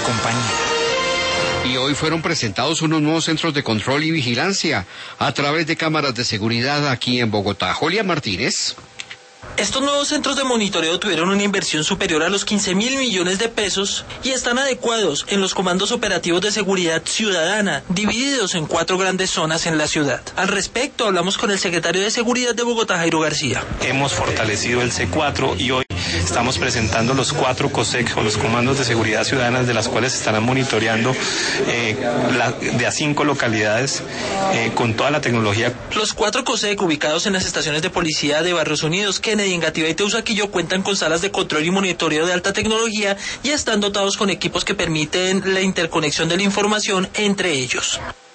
compañía. Y hoy fueron presentados unos nuevos centros de control y vigilancia a través de cámaras de seguridad aquí en Bogotá. Julia Martínez. Estos nuevos centros de monitoreo tuvieron una inversión superior a los 15.000 millones de pesos y están adecuados en los comandos operativos de seguridad ciudadana, divididos en 4 grandes zonas en la ciudad. Al respecto, hablamos con el secretario de Seguridad de Bogotá, Jairo García. Hemos fortalecido el C4 y hoy estamos presentando los 4 COSEC, o los comandos de seguridad ciudadana, de las cuales estarán monitoreando de a 5 localidades con toda la tecnología. Los 4 COSEC ubicados en las estaciones de policía de Barrios Unidos, Kennedy, Engativá y Teusaquillo cuentan con salas de control y monitoreo de alta tecnología y están dotados con equipos que permiten la interconexión de la información entre ellos.